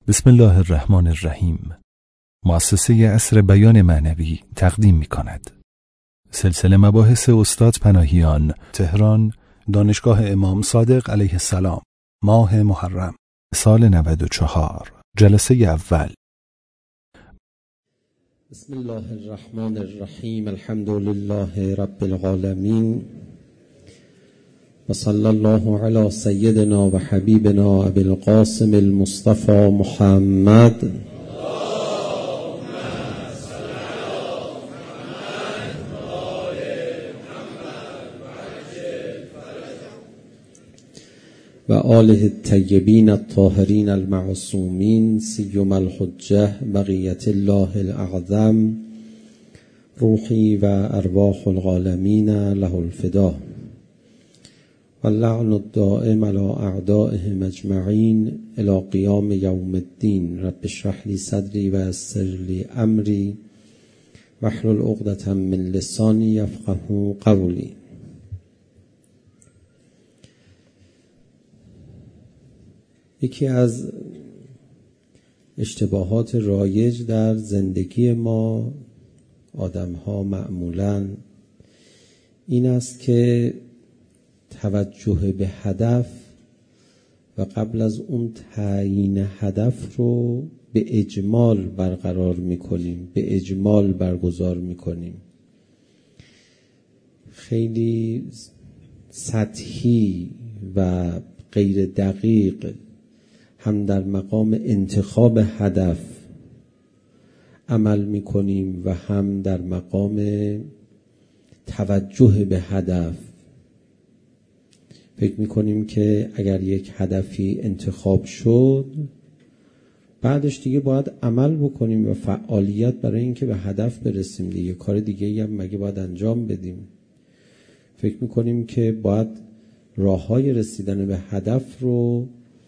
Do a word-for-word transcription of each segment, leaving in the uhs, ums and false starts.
بسم الله الرحمن الرحیم. مؤسسه عصر بیان معنوی تقدیم می کند. سلسله مباحث استاد پناهیان، تهران، دانشگاه امام صادق علیه السلام، ماه محرم، سال نود و چهار، جلسه اول. بسم الله الرحمن الرحیم. الحمد لله رب العالمین و صلی الله علی سیدنا و حبیبنا ابی القاسم المصطفى محمد و آله الطیبین الطاهرین المعصومین سیما الحجة بقیة الله الاعظم روحی و ارواح العالمین له الفدا و اللعن الدائم علی اعدائهم اجمعین الی قیام یوم الدین. رب اشرح لی صدری و یسر لی امری واحلل عقدة من لسانی یفقهوا قولی. یکی از اشتباهات رایج در زندگی ما آدم‌ها معمولاً این است که توجه به هدف و قبل از اون تعیین هدف رو به اجمال برقرار می‌کنیم، به اجمال برگزار می‌کنیم. خیلی سطحی و غیر دقیق هم در مقام انتخاب هدف عمل می‌کنیم و هم در مقام توجه به هدف. فکر می‌کنیم که اگر یک هدفی انتخاب شد بعدش دیگه باید عمل بکنیم و فعالیت برای اینکه به هدف برسیم دیگه. کار دیگه‌ای هم مگه باید انجام بدیم؟ فکر می‌کنیم که باید راه‌های رسیدن به هدف رو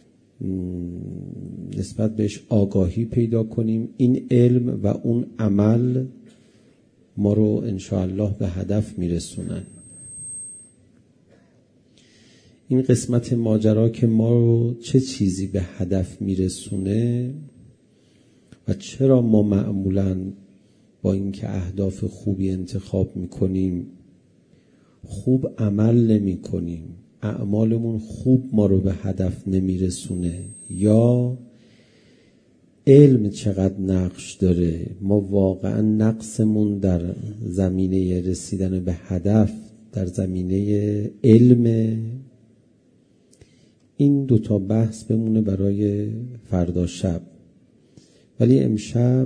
نسبت بهش آگاهی پیدا کنیم. این علم و اون عمل ما رو انشاءالله به هدف میرسونن. این قسمت ماجرا که ما رو چه چیزی به هدف میرسونه و چرا ما معمولاً با اینکه اهداف خوبی انتخاب میکنیم خوب عمل نمی کنیم، اعمالمون خوب ما رو به هدف نمیرسونه، یا علم چقدر نقش داره، ما واقعا نقصمون در زمینه رسیدن به هدف در زمینه علم. این دوتا بحث بمونه برای فردا شب، ولی امشب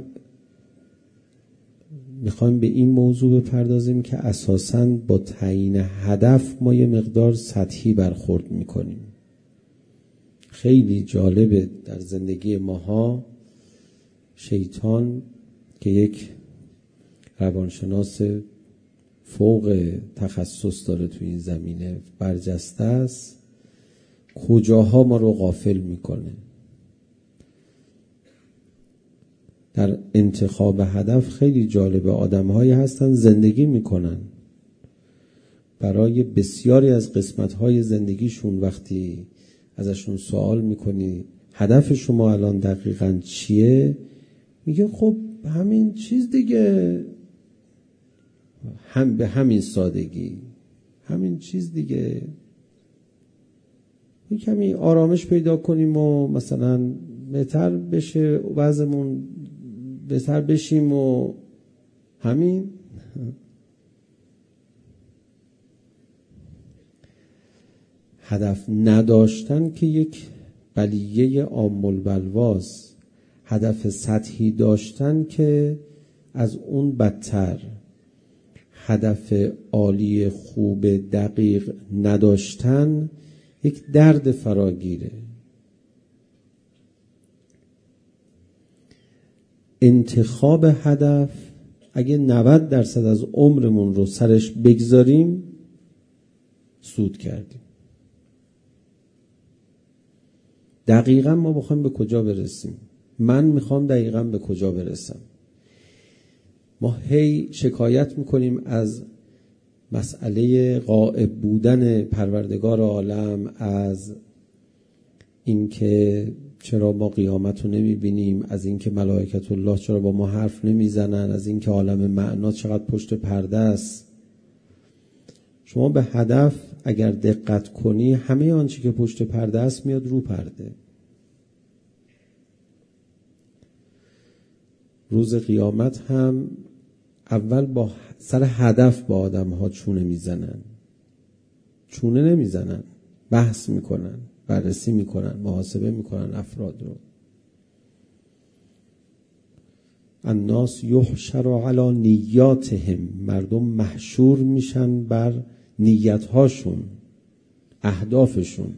میخوایم به این موضوع بپردازیم که اساساً با تعیین هدف ما یه مقدار سطحی برخورد میکنیم. خیلی جالبه در زندگی ماها شیطان که یک روانشناس فوق تخصص داره تو این زمینه، برجسته است، کجاها ما رو غافل میکنه. در انتخاب هدف خیلی جالبه. آدم‌هایی هستن زندگی میکنن برای بسیاری از قسمت‌های زندگیشون وقتی ازشون سوال میکنی هدف شما الان دقیقاً چیه، میگه خب همین چیز دیگه، هم به همین سادگی، همین چیز دیگه، یک کمی آرامش پیدا کنیم و مثلا بهتر بشه وضعمون، بهتر بشیم و همین. هدف نداشتن که یک بلیه عام البلواست، هدف سطحی داشتن که از اون بدتر، هدف عالی خوب دقیق نداشتن یک درد فراگیره. انتخاب هدف اگه نود درصد از عمرمون رو سرش بگذاریم سود کردیم. دقیقاً ما بخوایم به کجا برسیم، من میخوام دقیقاً به کجا برسم. ما هی شکایت میکنیم از مسئله غائب بودن پروردگار عالم، از اینکه چرا ما قیامت رو نمیبینیم، از اینکه ملائکت الله چرا با ما حرف نمیزنن، از اینکه عالم معنا چقدر پشت پرده است. شما به هدف اگر دقت کنی همه آنچه که پشت پرده است میاد رو پرده. روز قیامت هم اول با سر هدف با آدم ها چونه میزنن، چونه نمیزنن، بحث میکنن، بررسی میکنن، محاسبه میکنن افراد رو. الناس یحشر علی نیاتهم، مردم محشور میشن بر نیتهاشون، اهدافشون.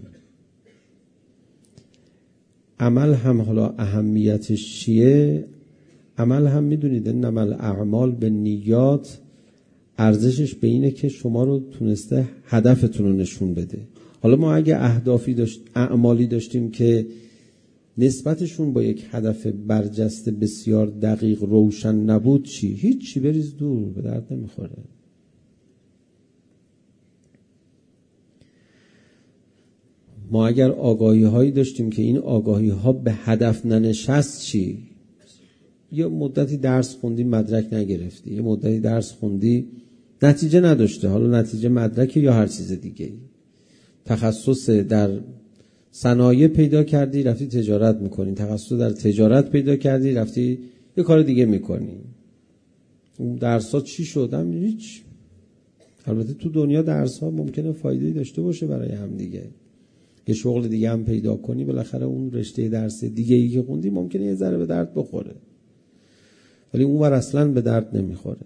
عمل هم حالا اهمیتش چیه؟ عمل هم میدونید انما الاعمال بالنیات، ارزشش به اینه که شما رو تونسته هدفتون رو نشون بده. حالا ما اگه اهدافی داشت، اعمالی داشتیم که نسبتشون با یک هدف برجسته بسیار دقیق روشن نبود، چی؟ هیچی، بریز دور، به درد نمیخوره. ما اگر آگاهی هایی داشتیم که این آگاهی ها به هدف ننشست، چی؟ یه مدتی درس خوندی مدرک نگرفتی، یه مدتی درس خوندی نتیجه نداشته، حالا نتیجه مدرک یا هر چیز دیگه. تخصص در صنایع پیدا کردی رفتی تجارت میکنی، تخصص در تجارت پیدا کردی رفتی یه کار دیگه میکنی. اون درس ها چی شد؟ هم هیچ. البته تو دنیا درس ها ممکنه فایده داشته باشه برای هم دیگه، یه شغل دیگه هم پیدا کنی، بالاخره اون رشته درس دیگه ای که خوندی ممکنه یه ذره به درد بخوره، ولی اون ور اصلا به درد نمیخوره.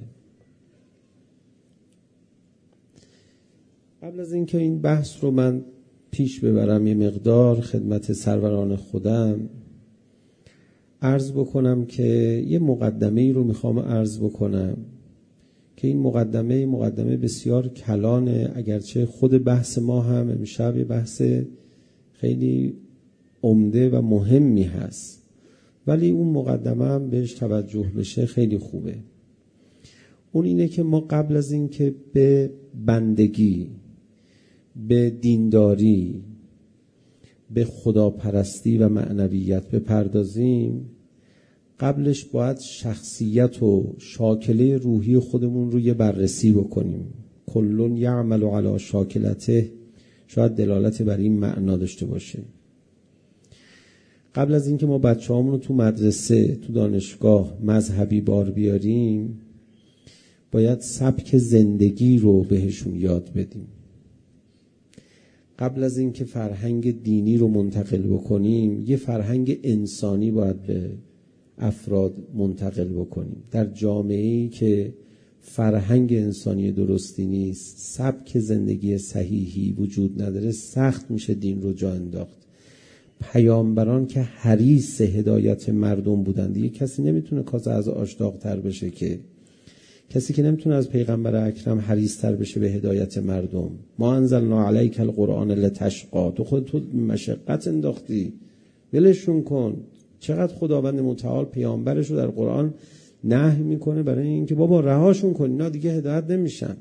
قبل از اینکه این بحث رو من پیش ببرم یه مقدار خدمت سروران خودم عرض بکنم که یه مقدمه ای رو میخوام عرض بکنم که این مقدمه مقدمه بسیار کلانه، اگرچه خود بحث ما هم امشب یه بحث خیلی عمده و مهمی هست، ولی اون مقدمه هم بهش توجه بشه خیلی خوبه. اون اینه که ما قبل از این که به بندگی، به دینداری، به خداپرستی و معنویت بپردازیم، قبلش باید شخصیت و شاکله روحی خودمون رو یه بررسی بکنیم. کلون یعمل علی شاکلته شاید دلالت بر این معنا داشته باشه. قبل از اینکه ما بچه‌هامون رو تو مدرسه، تو دانشگاه مذهبی بار بیاریم، باید سبک زندگی رو بهشون یاد بدیم. قبل از اینکه فرهنگ دینی رو منتقل بکنیم، یه فرهنگ انسانی باید به افراد منتقل بکنیم. در جامعه‌ای که فرهنگ انسانی درستی نیست، سبک زندگی صحیحی وجود نداره، سخت میشه دین رو جا انداخت. پیامبران که حریص هدایت مردم بودند، دیگه کسی نمیتونه کاسه از آش داغ‌تر بشه، که کسی که نمیتونه از پیغمبر اکرم حریص‌تر بشه به هدایت مردم. ما انزلنا علیک القرآن لتشقی، تو خود تو مشقت انداختی، ولشون کن. چقدر خداوند متعال پیامبرش رو در قرآن نهی میکنه برای اینکه بابا رهاشون کن، اینا دیگه هدایت نمیشن.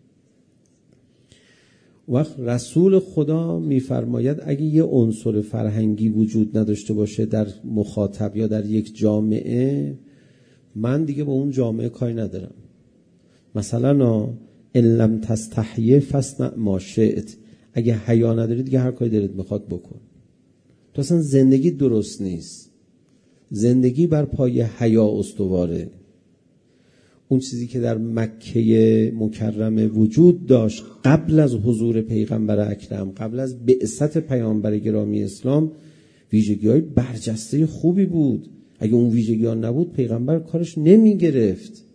وقت رسول خدا میفرماید اگه یه عنصر فرهنگی وجود نداشته باشه در مخاطب یا در یک جامعه، من دیگه با اون جامعه کاری ندارم. مثلا ان لم تستحی فاصنع ما شئت، اگه حیا نداری دیگه هر کاری دلت میخواد بکن. تو اصلا زندگی درست نیست. زندگی بر پای حیا استواره. اون چیزی که در مکه مکرمه وجود داشت قبل از حضور پیغمبر اکرم، قبل از بعثت پیامبر گرامی اسلام، ویژگی‌های برجسته خوبی بود. اگه اون ویژگی‌ها نبود پیغمبر کارش نمی گرفت.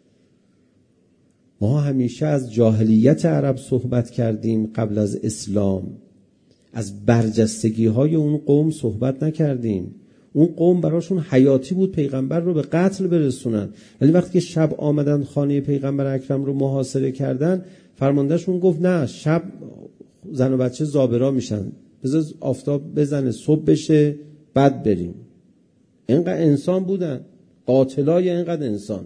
ما همیشه از جاهلیت عرب صحبت کردیم قبل از اسلام، از برجستگی‌های اون قوم صحبت نکردیم. اون قوم براشون حیاتی بود پیغمبر رو به قتل برسونن، ولی وقتی که شب آمدن خانه پیغمبر اکرم رو محاصره کردن، فرماندهشون گفت نه، شب زن و بچه زابرا میشن، بذار آفتاب بزنه صبح بشه بعد بریم. اینقدر انسان بودن، قاتلای اینقدر انسان،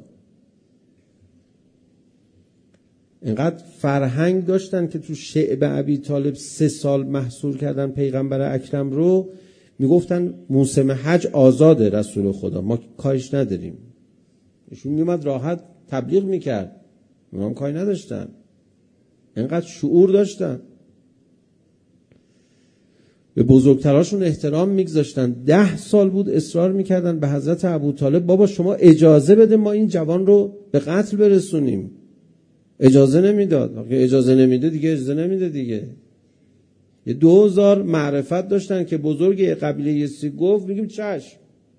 اینقدر فرهنگ داشتن که تو شعب ابی طالب سه سال محصور کردن پیغمبر اکرم رو. میگفتن موسم حج آزاده رسول خدا، ما کارش نداریم. ایشون میومد راحت تبلیغ میکرد، اونا هم کاری نداشتن، اینقدر شعور داشتن، به بزرگتراشون احترام میگذاشتن. ده سال بود اصرار میکردن به حضرت ابوطالب بابا شما اجازه بده ما این جوان رو به قتل برسونیم. اجازه نمیداد. اگه اجازه نمیده دیگه اجازه نمیده دیگه. یه دوزار معرفت داشتن که بزرگ قبیله یسی گفت میگیم چشم.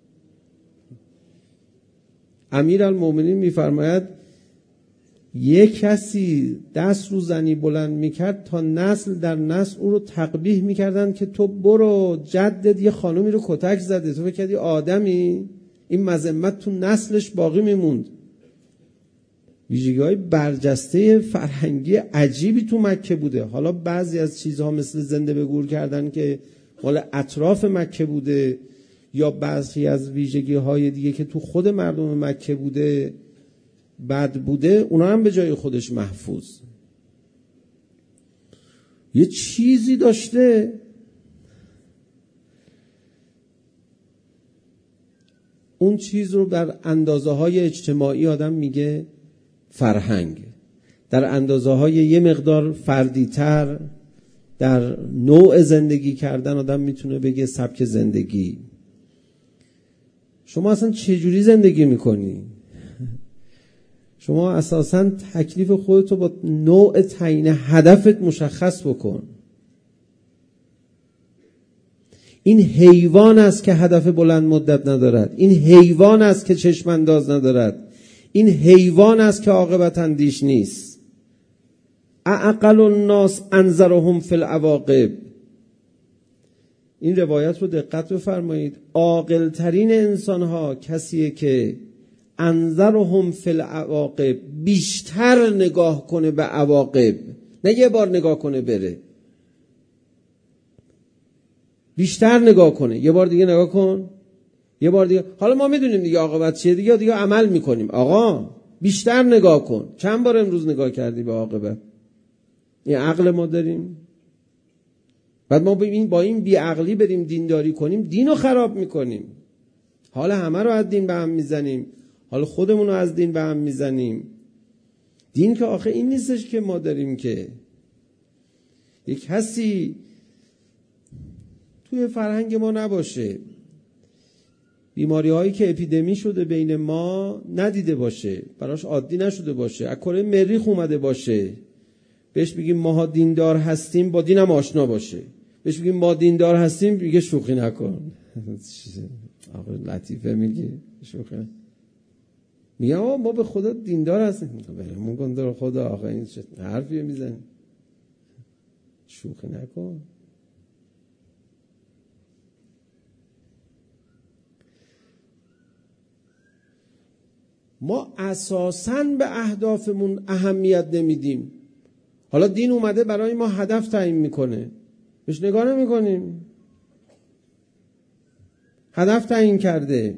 امیرالمومنین میفرماید یک کسی دست رو زنی بلند میکرد تا نسل در نسل او رو تقبیح میکردن که تو برو جدت یه خانومی رو کتک زده، تو فکر کردی آدمی؟ این مذمت تو نسلش باقی میموند. ویژگی‌های برجسته فرهنگی عجیبی تو مکه بوده. حالا بعضی از چیزها مثل زنده به گور کردن که مال اطراف مکه بوده، یا بعضی از ویژگی‌های دیگه که تو خود مردم مکه بوده بد بوده، اونا هم به جای خودش محفوظ. یه چیزی داشته اون چیز رو در اندازه های اجتماعی آدم میگه فرهنگ، در اندازه های یه مقدار فردیتر در نوع زندگی کردن آدم میتونه بگه سبک زندگی. شما اصلا چجوری زندگی میکنی؟ شما اساساً تکلیف خودتو با نوع تعیین هدفت مشخص بکن. این حیوان است که هدف بلند مدت ندارد، این حیوان است که چشم انداز ندارد، این حیوان است که عاقبت اندیش نیست. اعقل الناس انظرهم فی العواقب. این روایت رو دقت بفرمایید. عاقل ترین انسان ها کسیه که انظرهم فی العواقب، بیشتر نگاه کنه به عواقب، نه یه بار نگاه کنه بره، بیشتر نگاه کنه. یه بار دیگه نگاه کن، یه بار دیگه. حالا ما میدونیم دیگه عاقبت چیه دیگه، دیگه عمل میکنیم. آقا بیشتر نگاه کن. چند بار امروز نگاه کردی به عاقبت؟ این عقل ما داریم؟ بعد ما ببین با این بی عقلی بریم دینداری کنیم، دینو خراب میکنیم. حال همه رو از دین به هم میزنیم، حال خودمون رو از دین به هم میزنیم. دین که آخه این نیستش که ما داریم که یک کسی توی فرهنگ ما نباشه، بیماری هایی که اپیدمی شده بین ما ندیده باشه، براش عادی نشده باشه، از کره مریخ اومده باشه، بهش بگیم ما دیندار هستیم با دینم آشنا باشه، بهش بگیم ما دیندار هستیم میگه شوخی نکن. آقا لطیفه میگه شوخی نکن. میگه ما به خدا دیندار هستیم. برمون کن در خدا، آقا این چه حرفیه میزنی؟ شوخی نکن. ما اساساً به اهدافمون اهمیت نمیدیم. حالا دین اومده برای ما هدف تعیین میکنه، بهش نگاه نمیکنیم. هدف تعیین کرده،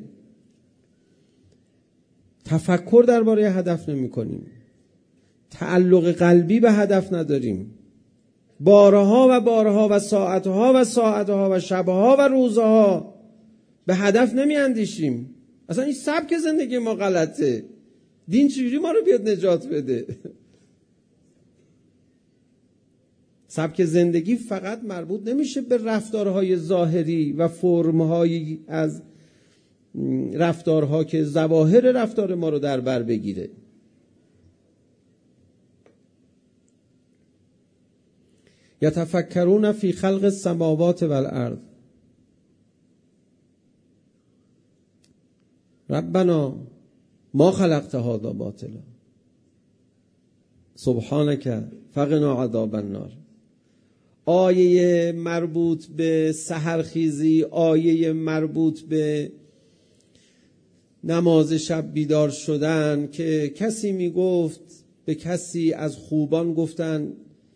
تفکر درباره هدف نمیکنیم، تعلق قلبی به هدف نداریم. بارها و بارها و ساعتها و ساعتها و شبها و روزها به هدف نمیاندیشیم. اصلا این سبک زندگی ما غلطه. دین چجوری ما رو بیاد نجات بده؟ سبک زندگی فقط مربوط نمیشه به رفتارهای ظاهری و فرمهایی از رفتارها که ظواهر رفتار ما رو در بر بگیره. یتفکرون فی خلق السماوات والارض ربنا ما خلقت هذا باطلا سبحانك فقنا عذاب النار. آیه مربوط به سحرخیزی، آیه مربوط به نماز شب بیدار شدن که کسی می گفت به کسی از خوبان گفتن،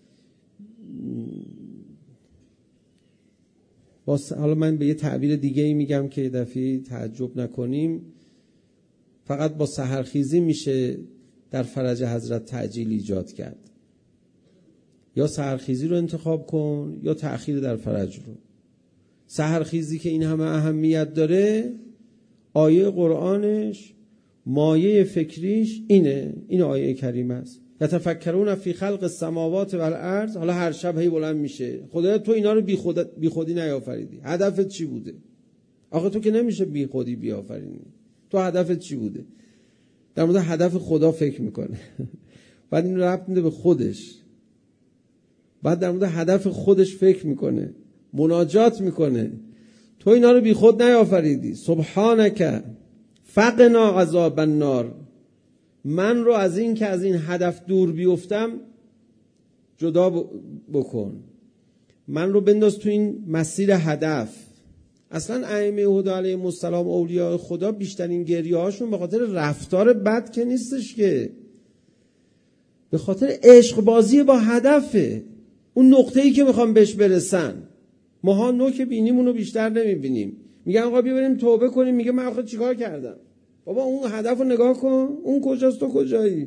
حالا من به یه تعبیر دیگه ای میگم که دفعه تعجب نکنیم، فقط با سحرخیزی میشه در فرج حضرت تعجیل ایجاد کرد. یا سحرخیزی رو انتخاب کن یا تأخیر در فرج رو. سحرخیزی که این همه اهمیت داره، آیه قرآنش، مایه فکریش اینه، این آیه کریم است. یتفکرون فی خلق السماوات والارض. حالا هر شب هی بلند میشه، خدایا تو اینا رو بی, خود... بی خودی نیافریدی، هدفت چی بوده؟ آخه تو که نمیشه بی خودی بیافرینی، تو هدفت چی بوده؟ در مورد هدف خدا فکر میکنه بعد این رو ربط میده به خودش، بعد در مورد هدف خودش فکر میکنه، مناجات میکنه. تو اینا رو بی خود نیافریدی. سبحانک فقنا عذاب النار. من رو از این که از این هدف دور بیفتم جدا بکن، من رو بنداز تو این مسیر هدف. اصلا ائمه هدی علیهم السلام، اولیاء خدا، بیشترین گریه هاشون به خاطر رفتار بد که نیستش، که به خاطر عشق بازی با هدفه، اون نقطه‌ای که میخوام بهش برسن. ماها نوک بینیمون رو بیشتر نمیبینیم. میگن آقا بیا بریم توبه کنیم، میگه من آخه چیکار کردم؟ بابا اون هدف رو نگاه کن، اون کجاست تو کجایی؟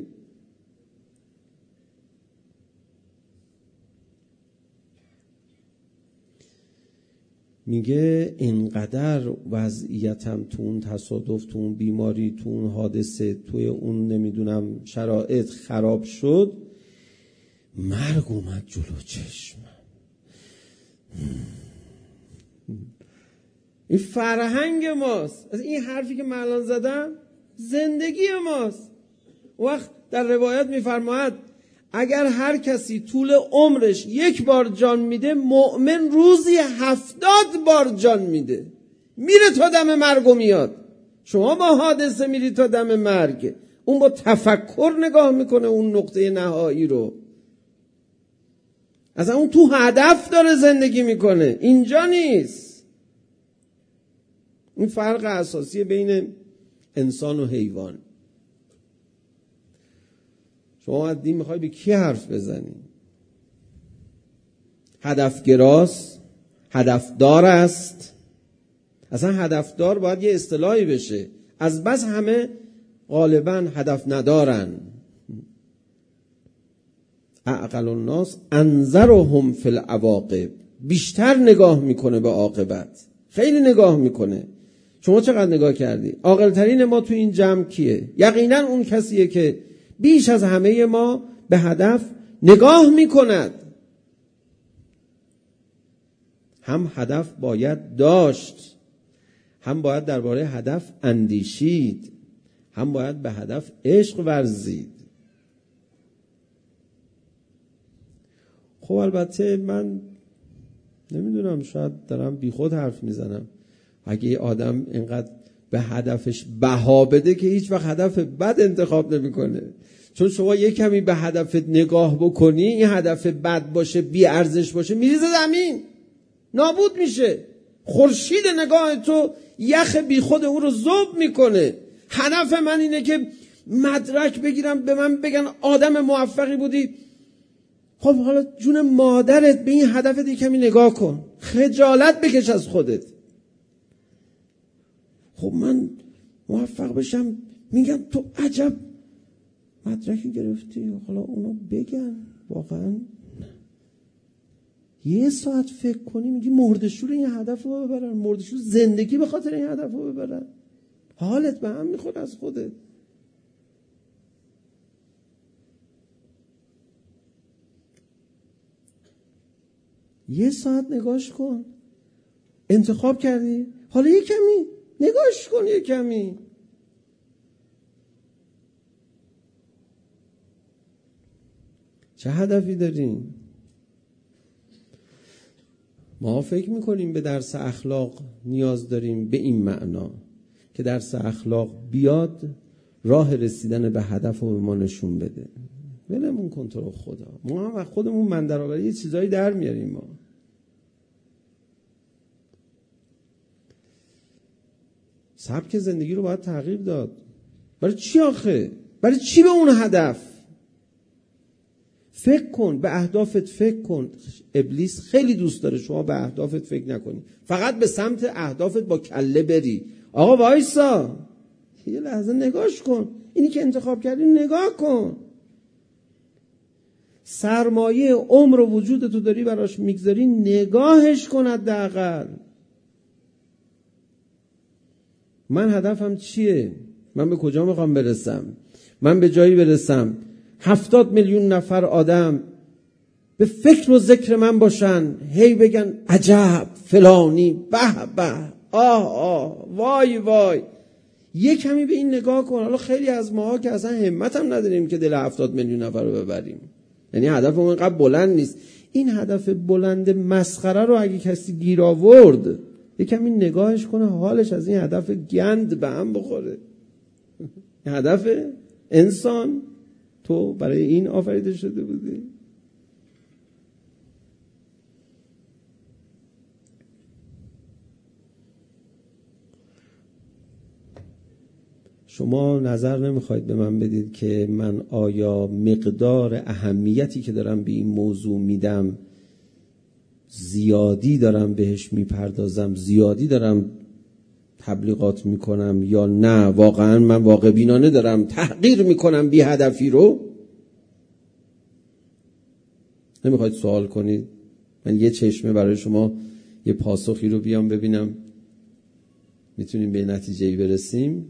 میگه اینقدر وضعیتم تو اون تصادف، تو اون بیماری، تو اون حادثه، توی اون نمیدونم شرایط خراب شد، مرگ اومد جلو چشمم. این فرهنگ ماست. از این حرفی که من الان زدم زندگی ماست. وقت در روایت میفرماید اگر هر کسی طول عمرش یک بار جان میده، مؤمن روزی هفتاد بار جان میده. میره تا دم مرگ و میاد. شما با حادثه میری تا دم مرگ، اون با تفکر نگاه میکنه اون نقطه نهایی رو. اصلا اون تو هدف داره زندگی میکنه، اینجا نیست. این فرق اساسی بین انسان و حیوان. شما از دین میخوای به کی حرف بزنی؟ هدفگراست، هدفدار است. اصلا هدفدار باید یه اصطلاحی بشه، از بس همه غالبا هدف ندارن. اعقل الناس انظرهم فی العواقب. بیشتر نگاه میکنه به عاقبت، خیلی نگاه میکنه. شما چقدر نگاه کردی؟ عاقل‌ترین ما تو این جمع کیه؟ یقینا اون کسیه که بیش از همه ما به هدف نگاه میکند. هم هدف باید داشت، هم باید درباره هدف اندیشید، هم باید به هدف عشق ورزید. خب البته من نمیدونم، شاید دارم بی خود حرف میزنم. اگه یه آدم اینقدر به هدفش بها بده که هیچ وقت هدف بد انتخاب نمیکنه. چون شما یه کمی به هدفت نگاه بکنی، این هدف بد باشه، بی ارزش باشه، میریزه زمین، نابود میشه. خورشید نگاه تو یخ بی خود اون رو ذوب میکنه. هدف من اینه که مدرک بگیرم، به من بگن آدم موفقی بودی. خب حالا جون مادرت به این هدفت یه کمی نگاه کن، خجالت بکش از خودت. خب من موفق بشم، میگم تو عجب مدرکی گرفتی، حالا اونا بگن. واقعا یه ساعت فکر کنی میگی مردشور این هدف رو ببرن، مردشور زندگی به خاطر این هدف رو ببرن. حالت به هم میخوره از خودت. یه ساعت نگاش کن. انتخاب کردی، حالا یه کمی نگاش کن، یه کمی. چه هدفی داریم؟ ما فکر میکنیم به درس اخلاق نیاز داریم به این معنا که درس اخلاق بیاد راه رسیدن به هدف رو به ما نشون بده. ولمون کن تو رو خدا. ما هم خودمون من درآوری یه چیزایی در میاریم. ما سبک زندگی رو باید تغییر داد. برای چی آخه؟ برای چی به اون هدف؟ فکر کن، به اهدافت فکر کن. ابلیس خیلی دوست داره شما به اهدافت فکر نکنی، فقط به سمت اهدافت با کله بری. آقا وایسا یه لحظه نگاش کن، اینی که انتخاب کردی نگاه کن. سرمایه عمر و وجود تو داری براش میگذاری، نگاهش کن حداقل. من هدفم چیه؟ من به کجا میخوام برسم؟ من به جایی برسم هفتاد میلیون نفر آدم به فکر و ذکر من باشن، هی بگن عجب فلانی، به به، آه آه، وای وای. یه کمی به این نگاه کن. حالا خیلی از ماها که اصلا همت هم نداریم که دل هفتاد میلیون نفر رو ببریم، یعنی هدفمون اینقدر بلند نیست. این هدف بلند مسخره رو اگه کسی گیر آورد، یه کمی نگاهش کنه، حالش از این هدف گند به هم بخوره. هدف انسان تو برای این آفریده شده بودی. شما نظر نمیخواید به من بدید که من آیا مقدار اهمیتی که دارم به این موضوع میدم زیادی دارم بهش میپردازم، زیادی دارم تبلیغات میکنم، یا نه واقعا من واقع بینانه دارم تحقیر میکنم بی هدفی رو؟ نمیخواید سوال کنید؟ من یه چشمه برای شما یه پاسخی رو بیام ببینم میتونیم به نتیجه‌ای برسیم.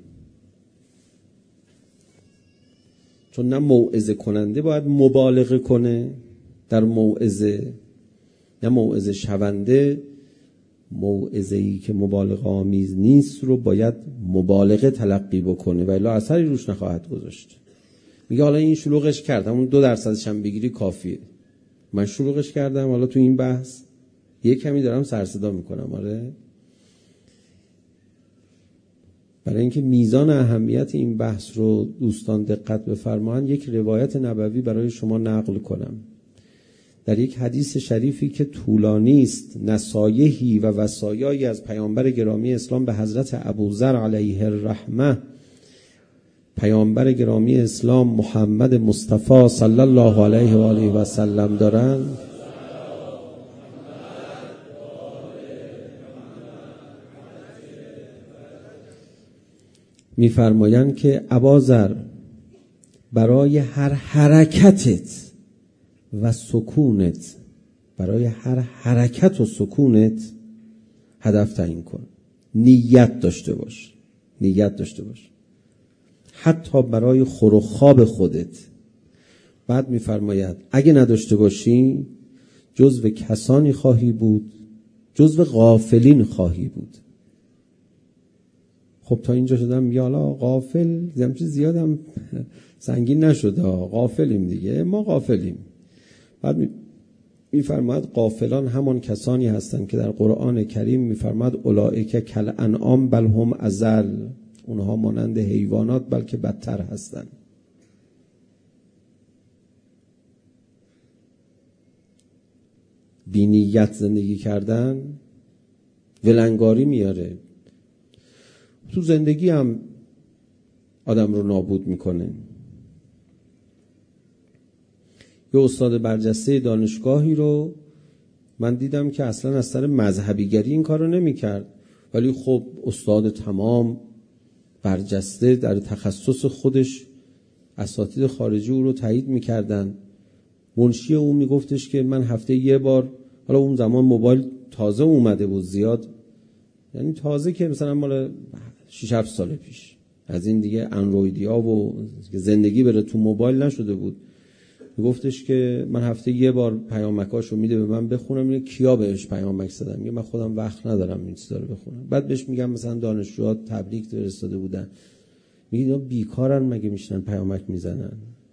چون نه موعظه کننده باید مبالغه کنه در موعظه، نه موعظه شونده موعظه‌ای که مبالغه آمیز نیست رو باید مبالغه تلقی بکنه و الا اثری روش نخواهد گذاشت. میگه حالا این شلوغش کرد، همون دو درصدش هم بگیری کافیه. من شلوغش کردم، حالا تو این بحث یه کمی دارم سرصدا میکنم. آره، برای اینکه میزان اهمیت این بحث رو دوستان دقت بفرمایند، یک روایت نبوی برای شما نقل کنم. در یک حدیث شریفی که طولانی است، نصایحی و وصایایی از پیامبر گرامی اسلام به حضرت ابوذر علیه الرحمه، پیامبر گرامی اسلام محمد مصطفی صلی الله علیه و آله و سلم دارند، میفرمایند که ابوذر، برای هر حرکتت و سکونت، برای هر حرکت و سکونت هدف تعیین کن، نیت داشته باش، نیت داشته باش، حتی برای خور و خواب خودت. بعد میفرماید اگه نداشته باشی جزو کسانی خواهی بود، جزو غافلین خواهی بود. خب تا اینجا شدم یا حالا غافل همچه زیادم سنگین نشده، غافلیم دیگه، ما غافلیم. بعد میفرماید غافلان همان کسانی هستند که در قرآن کریم میفرماید اولئک کالانعام بل هم اضل، اونها مانند حیوانات بلکه بدتر هستند. بی نیت زندگی کردن ولنگاری میاره، تو زندگی هم آدم رو نابود میکنه. یه استاد برجسته دانشگاهی رو من دیدم که اصلا از سر مذهبیگری این کار رو نمی کرد، ولی خب استاد تمام برجسته در تخصص خودش، اساتید خارجی او رو تایید می کردن. منشی او می گفتش که من هفته یه بار، حالا اون زمان موبایل تازه اومده بود زیاد، یعنی تازه که مثلا مال شش هفت سال پیش، از این دیگه اندرویدی ها و زندگی بره تو موبایل نشده بود. گفتش که من هفته یه بار پیامکاشو میده به من بخونم، اینه کیا بهش پیامک زدم، میگه من خودم وقت ندارم این چیزا رو بخونم. بعد بهش میگم مثلا دانشجوها تبریک فرستاده بودن، میگه اینا بیکارن مگه میشنن پیامک میزنن؟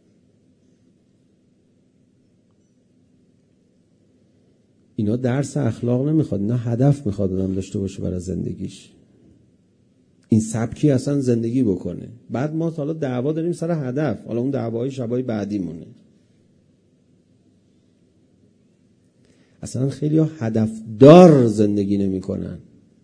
اینا درس اخلاق نمیخواد، نه هدف میخواد آدم داشته باشه برای زندگیش، این سبکی اصلا زندگی بکنه. بعد ما حالا دعوا داریم سر هدف، حالا اون دعوای شبای بعدی مونه. اصلا خیلی ها هدف دار زندگی نمی کنن،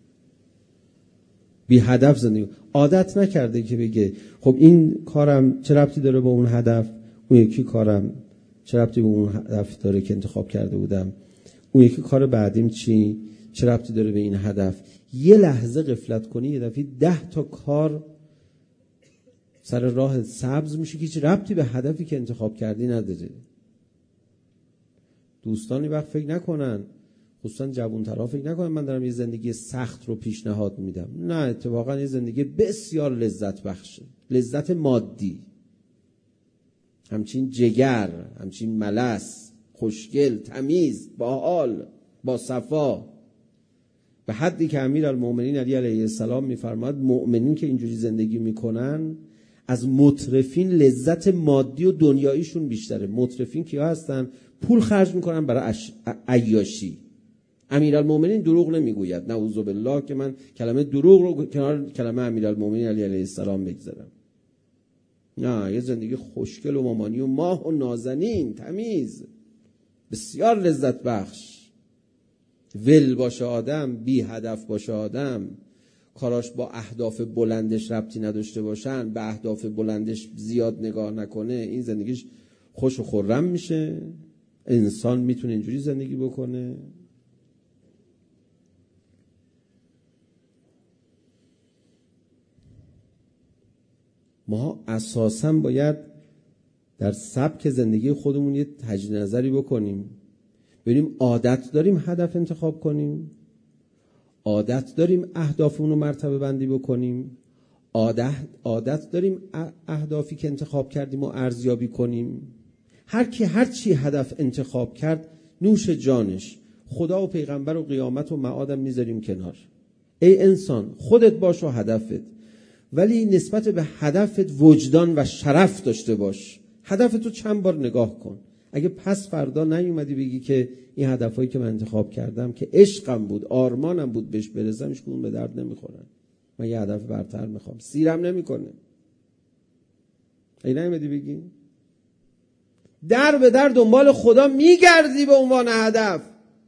بی هدف زندگی. عادت نکرده که بگه خب این کارم چه ربطی داره با اون هدف، اون یکی کارم چه ربطی به اون هدف داره که انتخاب کرده بودم، اون یکی کار بعدیم چی چه ربطی داره به این هدف. یه لحظه غفلت کنی یه دفعه ده تا کار سر راه سبز میشه که هیچ ربطی به هدفی که انتخاب کردی نداره. دوستانی وقت فکر نکنن خصوصا جوان‌ترها فکر نکنن من دارم یه زندگی سخت رو پیشنهاد میدم. نه، اتفاقا یه زندگی بسیار لذت بخشه، لذت مادی، همچین جگر، همچین ملس، خوشگل، تمیز، باحال، با صفا. به حدی که امیرالمومنین علی علیه السلام میفرماد مؤمنین که اینجوری زندگی میکنن از مترفین لذت مادی و دنیاییشون بیشتره. مترفین کیا هستن؟ پول خرج میکنن برای اش... عیاشی. امیرالمومنین دروغ نمیگوید، نعوذ بالله که من کلمه دروغ رو کنار کلمه امیرالمومنین علی علیه السلام بگذارم. نه، یه زندگی خوشگل و مامانی و ماه و نازنین، تمیز، بسیار لذت بخش. ول باشه آدم، بی هدف باشه آدم، کاراش با اهداف بلندش ربطی نداشته باشن، به اهداف بلندش زیاد نگاه نکنه، این زندگیش خوش و خرم میشه. انسان میتونه اینجوری زندگی بکنه. ما اساساً باید در سبک زندگی خودمون یه تجدید نظری بکنیم، ببینیم عادت داریم هدف انتخاب کنیم، عادت داریم اهدافمون رو مرتبه بندی بکنیم، عادت عادت داریم اهدافی که انتخاب کردیم و ارزیابی کنیم. هر کی هر چی هدف انتخاب کرد نوش جانش، خدا و پیغمبر و قیامت و معادم میذاریم کنار. ای انسان خودت باش و هدفت، ولی نسبت به هدفت وجدان و شرف داشته باش. هدفتو چند بار نگاه کن. اگه پس فردا نیومدی بگی که این هدفایی که من انتخاب کردم که عشقم بود، آرمانم بود بهش برسم، هیچ کدوم به درد نمیخورن. من یه هدف برتر میخوام، سیرم نمیکنه. ای نیومدی بگی؟ در به در دنبال خدا میگردی به عنوان هدف.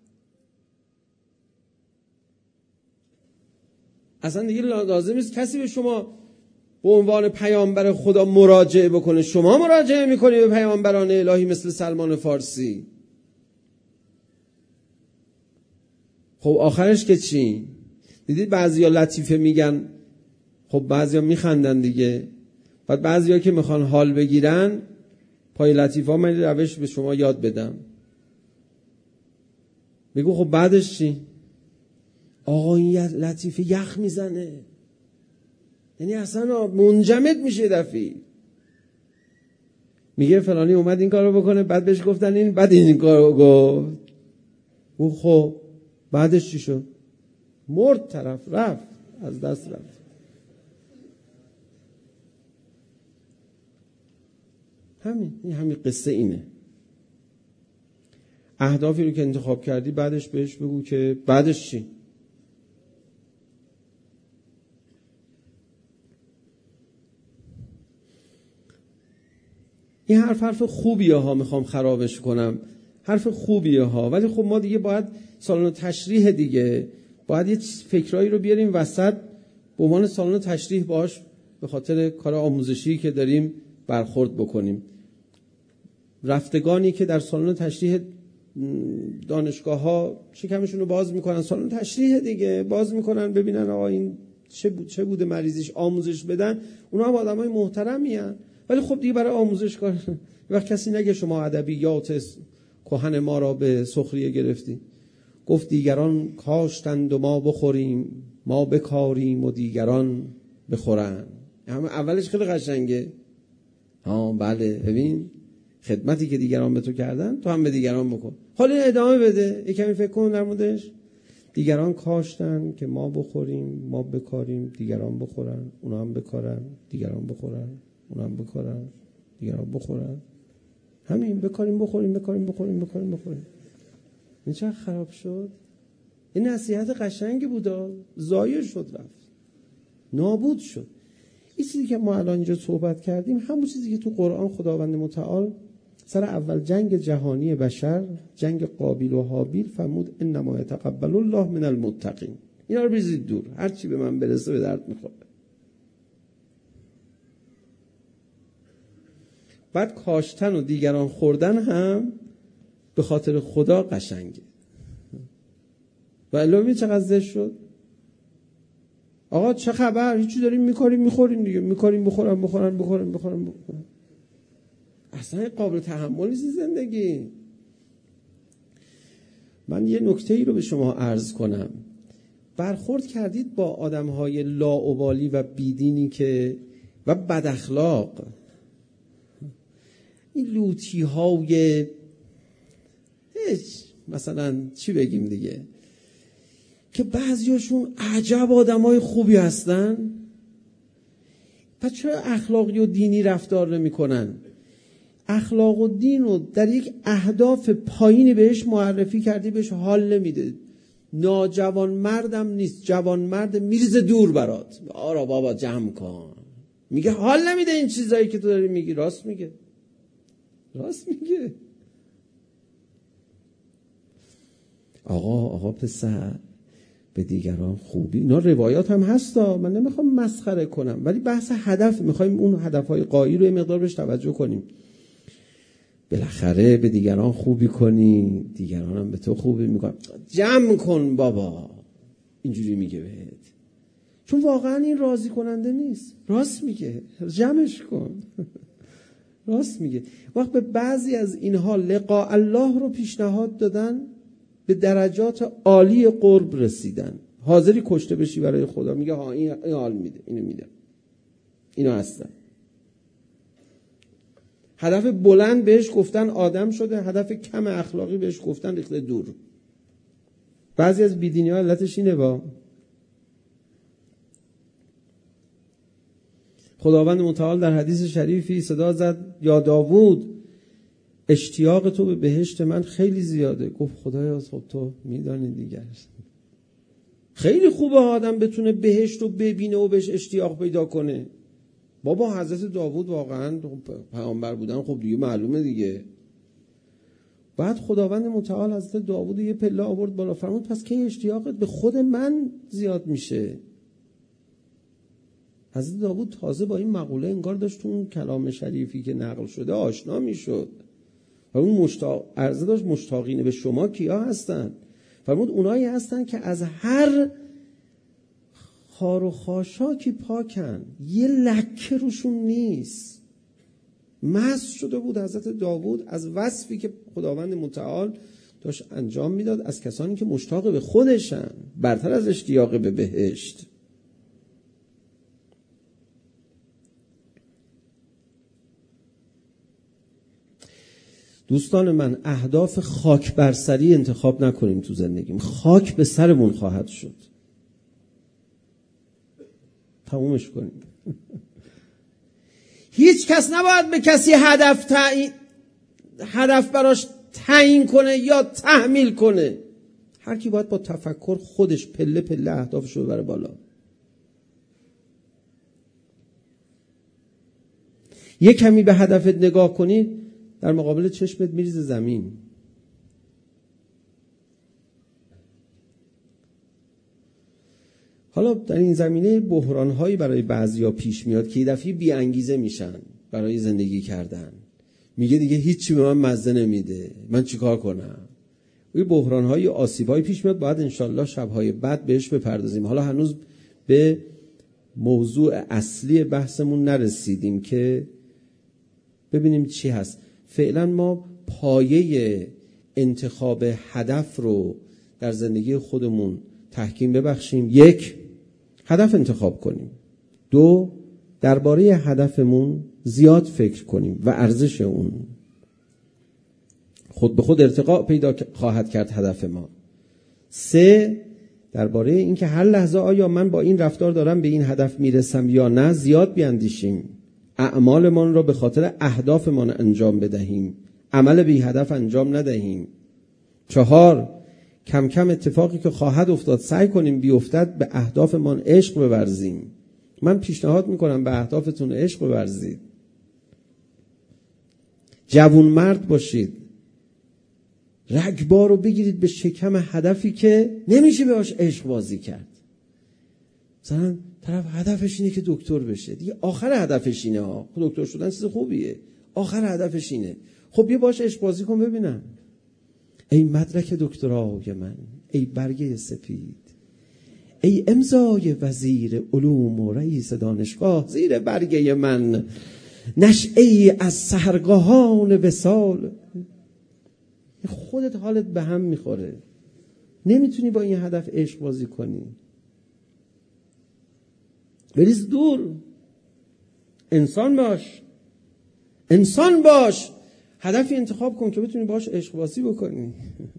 اصلا دیگه لازم نیست کسی به شما به عنوان پیامبر خدا مراجعه بکنه. شما مراجعه میکنی به پیامبران الهی مثل سلمان فارسی. خب آخرش که چی؟ دیدید بعضیا لطیفه میگن، خب بعضیا میخندن دیگه. بعد بعضیا که میخوان حال بگیرن، پای لطیفه ها من روش به شما یاد بدم. میگو خب بعدش چی؟ آقا این لطیفه یخ میزنه، یعنی اصلا منجمد میشه دفعی. میگه فلانی اومد این کارو بکنه، بعد بهش گفتن این، بعد این کارو گفت. او خب بعدش چی شد؟ مرد، طرف رفت، از دست رفت. همین این همین قصه اینه. اهدافی رو که انتخاب کردی بعدش بهش بگو که بعدش چی؟ این حرف حرف خوبیه ها، میخوام خرابش کنم، حرف خوبیه ها، ولی خب ما دیگه باید سالن تشریح دیگه باید یه فکرایی رو بیاریم وسط به عنوان سالن تشریح باش به خاطر کار آموزشی که داریم برخورد بکنیم. رفتگانی که در سالن تشریح دانشگاه ها شکمشون رو باز میکنن، سالن تشریح دیگه باز میکنن ببینن آقا این چه بود چه بوده مریضیش، آموزش بدن. اونا هم آدمای محترمی هستن، ولی خب دیگه برای آموزش کار وقت کسی نگه شما ادبیات کهن ما را به سخریه گرفتی. گفت دیگران کاشتند و ما بخوریم، ما بکاریم و دیگران بخورن. همه اولش خیلی قشنگه. ها بله، ببین خدمتی که دیگران به تو کردن تو هم به دیگران بکن. حالا ادامه بده، یه کمی فکر کن در موردش. دیگران کاشتن که ما بخوریم، ما بکاریم، دیگران بخورن، اونا هم بکارن، دیگران بخورن، اونا هم بکارن، دیگران بخورن. همین بکاریم بخوریم بکاریم بخوریم بکاریم بخوریم. این چه خراب شد؟ این نصیحت قشنگی بود، ضایع شد، رفت، نابود شد. این چیزی که ما الان اینجا صحبت کردیم همون چیزی که تو قرآن خداوند متعال سر اول جنگ جهانی بشر، جنگ قابیل و هابیل، فرمود انما یتقبل الله من المتقین. اینا رو بریزید دور، هر چی به من برسه به درد میخوره. بعد کاشتن و دیگران خوردن هم به خاطر خدا قشنگه. و علومی چقدر زشت شد. آقا چه خبر؟ هیچی داریم میکاریم میخوریم دیگه، میکاریم بخورم بخورم بخورم بخورم بخورم. اصلا قابل تحمل نیست زندگی. من یه نکته ای رو به شما عرض کنم. برخورد کردید با آدم‌های لاابالی و بیدینی که و بد اخلاق، این لوطی‌های مثلا چی بگیم دیگه، که بعضیاشون عجب آدمای خوبی هستن، پس چرا اخلاقی و دینی رفتار نمی کنن؟ اخلاق و دین رو در یک اهداف پایینی بهش معرفی کردی، بهش حال نمیده. ناجوان مردم نیست، جوان مرد میرزه دور برات. آرا بابا جمع کن. میگه حال نمیده این چیزایی که تو داری میگی. راست میگه، راست میگه. آقا آقا پسر به دیگران خوبی، اینا روایات هم هستا، من نمیخوام مسخره کنم، ولی بحث هدف، میخوایم اون هدفهای غایی رو یه مقدار بهش توجه کنیم. بالاخره به دیگران خوبی کنی، دیگران هم به تو خوبی میکنن. جمع کن بابا، اینجوری میگه بهت، چون واقعا این راضی کننده نیست. راست میگه، جمعش کن. راست میگه. وقت به بعضی از اینها لقاء الله رو پیشنهاد دادن، به درجات عالی قرب رسیدن، حاضری کشته بشی برای خدا، میگه ها این حال میده، اینو میده، اینا هستن. هدف بلند بهش گفتن آدم شده، هدف کم اخلاقی بهش گفتن ریخته دور. بعضی از بیدینی ها علتش اینه. با خداوند متعال در حدیث شریفی صدا زد یا داوود اشتیاق تو به بهشت من خیلی زیاده. گفت خدایا خب تو میدانی دیگر. خیلی خوبه آدم بتونه بهشت رو ببینه و بهش اشتیاق پیدا کنه. بابا حضرت داوود واقعا پیامبر بودن، خب دیگه معلومه دیگه. بعد خداوند متعال حضرت داوود یه پله آورد بالا، فرمود پس کی اشتیاقت به خود من زیاد میشه؟ حضرت داوود تازه با این مقوله انگار داشت اون کلام شریفی که نقل شده آشنا میشد و اون مشتاق عرضه داشت مشتاقین به شما کیا هستن؟ فرمود اونایی هستن که از هر خار و خاشاکی پاکن، یه لکه روشون نیست. مست شده بود حضرت داوود از وصفی که خداوند متعال داشت انجام میداد از کسانی که مشتاق به خودشن، برتر از اشتیاق به بهشت. دوستان من، اهداف خاک بر سری انتخاب نکنیم تو زندگیم. خاک به سرمون خواهد شد. تمومش کنیم. هیچ کس نباید به کسی هدف تعیین هدف براش تعیین کنه یا تحمیل کنه. هر کی باید با تفکر خودش پله پله اهدافش رو ببره بالا. یک کمی به هدفت نگاه کنی، در مقابل چشمت میریزه زمین. حالا در این زمینه بحران‌هایی برای بعضیا پیش میاد که یه دفعه بی انگیزه میشن برای زندگی کردن. میگه دیگه هیچی به من مزه نمیده، من چیکار کنم؟ این بحران‌های آسیب‌های پیش میاد، باید انشالله شب‌های بعد بهش بپردازیم. حالا هنوز به موضوع اصلی بحثمون نرسیدیم که ببینیم چی هست. فعلا ما پایه انتخاب هدف رو در زندگی خودمون تحکیم ببخشیم. یک، هدف انتخاب کنیم. دو، درباره هدفمون زیاد فکر کنیم و ارزش اون. خود به خود ارتقا پیدا خواهد کرد هدف ما. سه، درباره اینکه هر لحظه آیا من با این رفتار دارم به این هدف میرسم یا نه زیاد بیاندیشیم. اعمالمان را به خاطر اهدافمان انجام بدهیم، عمل بی هدف انجام ندهیم. چهار، کم کم اتفاقی که خواهد افتاد سعی کنیم بیفتد به اهدافمان عشق بورزیم. من پیشنهاد میکنم به اهدافتون عشق بورزید. جوون مرد باشید، رگبار رو بگیرید به شکم هدفی که نمیشه بهش عشق بازی کرد. مثلا طرف هدفش اینه که دکتر بشه، دیگه آخر هدفش اینه ها. دکتر شدن چیز خوبیه، آخر هدفش اینه. خب یه باش عشق بازی کن ببینم. ای مدرک دکترای من، ای برگه سپید، ای امضای وزیر علوم و رئیس دانشگاه زیر برگه من، نشعه ای از سحرگاهان وصال. خودت حالت به هم میخوره. نمیتونی با این هدف عشق بازی کنی. بریز دور. انسان باش. انسان باش. هدفی انتخاب کن که بتونی باش عشق بازی بکنی.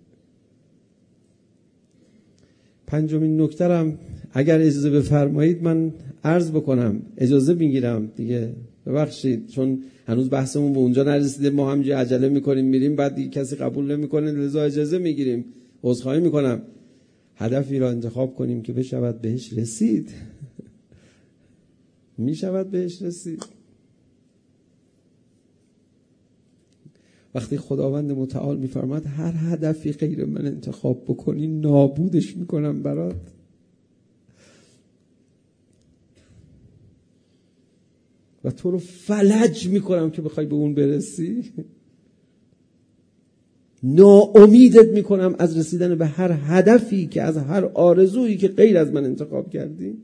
پنجمین نکته‌ام اگر اجازه بفرمایید من عرض بکنم. اجازه میگیرم دیگه، ببخشید، چون هنوز بحثمون به اونجا نرسیده. ما همینجوری عجله میکنیم میریم، بعد دیگه کسی قبول نمیکنه، لذا اجازه میگیریم. عذرخواهی میکنم. هدفی را انتخاب کنیم که بشود بهش رسید. میشود بهش رسید. وقتی خداوند متعال میفرماد هر هدفی غیر من انتخاب بکنی نابودش میکنم برات، و تو رو فلج میکنم که بخوای به اون برسی، ناامیدت میکنم از رسیدن به هر هدفی که از هر آرزویی که غیر از من انتخاب کردی.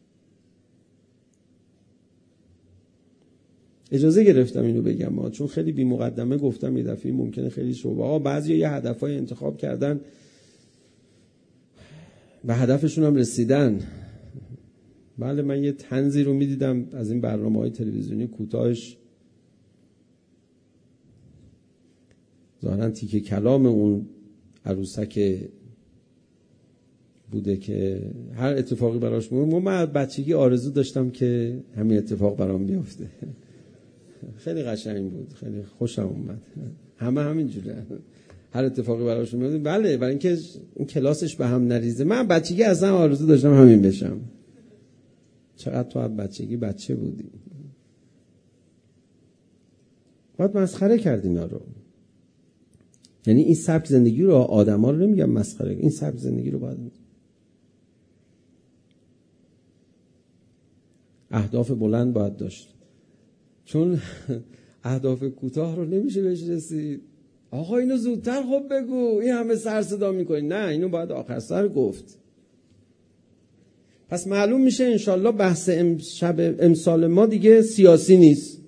اجازه گرفتم اینو بگم ما، چون خیلی بی مقدمه گفتم یه دفعه ممکنه خیلی شبهه ها، بعضی یه هدفای انتخاب کردن به هدفشون هم رسیدن. بله، من یه طنزی رو میدیدم از این برنامه‌های تلویزیونی کوتاهش، ظاهراً تیکه کلام اون عروسک بوده که هر اتفاقی براش میفته. من بچگی آرزو داشتم که همین اتفاق برام بیفته. خیلی قشنگ بود، خیلی خوشم اومد. همه همین جوره، هر اتفاقی براشون میفته. بله، برای اینکه این کلاسش به هم نریزه. من بچگی اصلا آرزو داشتم همین بشم. چقدر تو از بچگی بچه بودی. باید مسخره کرد اینا رو. یعنی این سبک زندگی رو، آدما رو نمیگم مسخره، این سبک زندگی رو باید اهداف بلند باید داشت، چون اهداف کوتاه رو نمیشه بهش رسید. آقا اینو زودتر خب بگو، این همه سر صدا میکنی. نه، اینو باید آخر سر گفت. پس معلوم میشه انشالله بحث امشب امسال ما دیگه سیاسی نیست.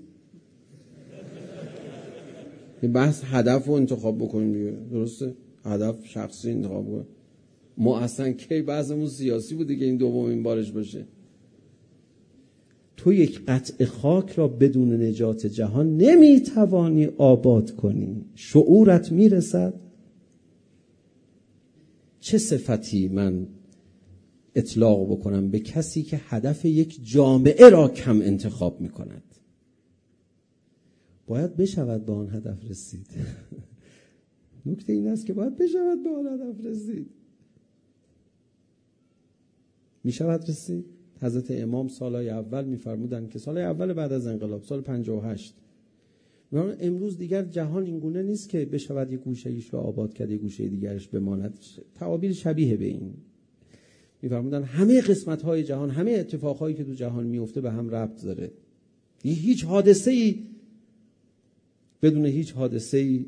یه بحث هدف رو انتخاب بکنیم دیگه. درسته؟ هدف شخصی انتخاب کنیم. ما اصلا کی بحثمون سیاسی بوده که این دومین بارش باشه؟ تو یک قطع خاک را بدون نجات جهان نمیتوانی آباد کنی. شعورت میرسد؟ چه صفتی من اطلاق بکنم به کسی که هدف یک جامعه را کم انتخاب میکند؟ باید بشود به آن هدف رسید. نکته این است که باید بشود به آن هدف رسید. میشود رسید؟ حضرت امام سالهای اول میفرمودند که سالهای اول بعد از انقلاب، سال پنجاه و هشت، میگن امروز دیگر جهان این گونه نیست که بشود یک گوشه ایش را آباد کرد، یک گوشه دیگرش بماند. تعابیر شبیه به این میفرمودن. همه قسمت‌های جهان، همه اتفاقهایی که تو جهان میفته به هم ربط داره. هیچ حادثه‌ای بدون هیچ حادثه‌ای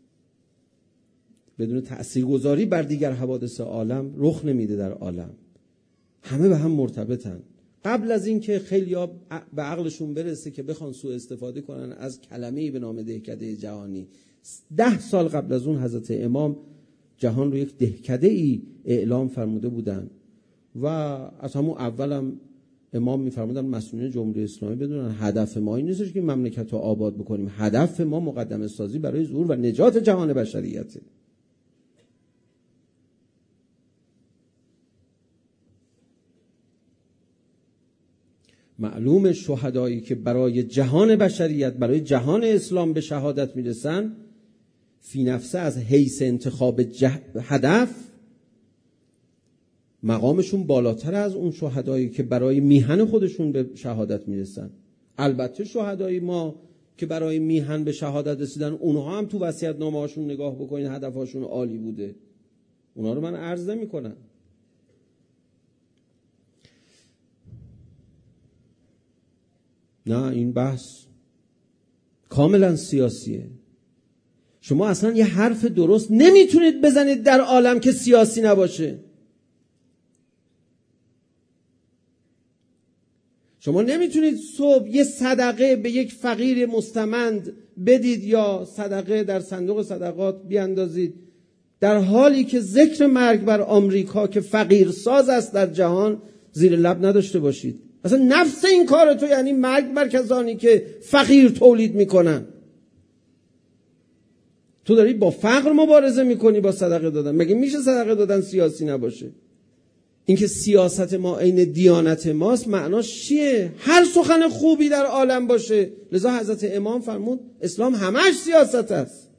بدون تأثیرگذاری بر دیگر حوادث عالم رخ نمیده در عالم. همه به هم مرتبطن. قبل از این که خیلی‌ها به عقلشون برسه که بخوان سوء استفاده کنن از کلمه‌ای به نام دهکده جهانی، ده سال قبل از اون حضرت امام جهان رو یک دهکده‌ای اعلام فرموده بودن و از همون اولم امام میفرمودن مسئولین جمهوری اسلامی بدونن هدف ما این نیستش که مملکت رو آباد بکنیم. هدف ما مقدمه سازی برای ظهور و نجات جهان بشریته. معلوم شهدایی که برای جهان بشریت، برای جهان اسلام به شهادت میرسن، فی نفسه از حیث انتخاب جه... هدف مقامشون بالاتر از اون شهدایی که برای میهن خودشون به شهادت میرسن. البته شهدای ما که برای میهن به شهادت رسیدن، اونها هم تو وصیت‌نامه هاشون نگاه بکنین هدفشون عالی بوده. اونها رو من عرض نمی‌کنم. نه، این بحث کاملا سیاسیه. شما اصلا یه حرف درست نمیتونید بزنید در عالم که سیاسی نباشه. شما نمیتونید صبح یه صدقه به یک فقیر مستمند بدید یا صدقه در صندوق صدقات بیاندازید در حالی که ذکر مرگ بر آمریکا که فقیرساز است در جهان زیر لب نداشته باشید. اصلا نفس این کار تو یعنی مرگ بر کسانی که فقیر تولید میکنن. تو داری با فقر مبارزه میکنی با صدقه دادن. مگه میشه صدقه دادن سیاسی نباشه؟ اینکه سیاست ما عین دیانت ماست معناش چیه؟ هر سخن خوبی در عالم باشه. لذا حضرت امام فرمود اسلام همش سیاست است.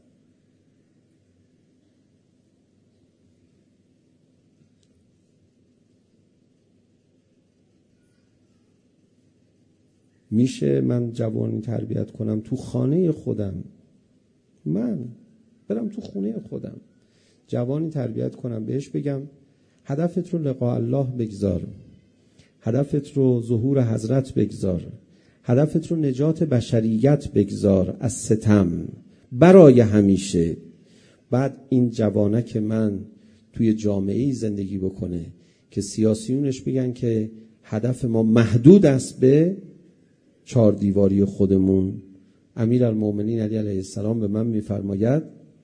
میشه من جوانی تربیت کنم تو خانه خودم، من برم تو خونه خودم جوانی تربیت کنم بهش بگم هدفت رو لقاء الله بگذار، هدفت رو ظهور حضرت بگذار، هدفت رو نجات بشریت بگذار از ستم برای همیشه. بعد این جوانک من توی جامعه‌ای زندگی بکنه که سیاسیونش بگن که هدف ما محدود است به چهار دیواری خودمون. امیرالمومنین علی علیه السلام به من میفرماید